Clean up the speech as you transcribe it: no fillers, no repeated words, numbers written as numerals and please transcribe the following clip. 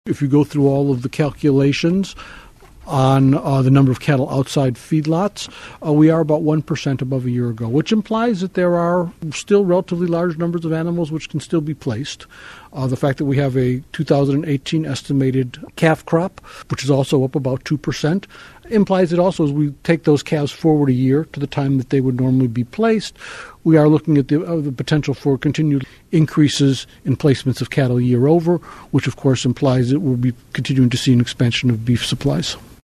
If you go through all of the calculations on the number of cattle outside feedlots, we are about 1% above a year ago, which implies that there are still relatively large numbers of animals which can still be placed. The fact that we have a 2018 estimated calf crop, which is also up about 2%, implies that also as we take those calves forward a year to the time that they would normally be placed, we are looking at the potential for continued increases in placements of cattle year over, which of course implies that we'll be continuing to see an expansion of beef supplies.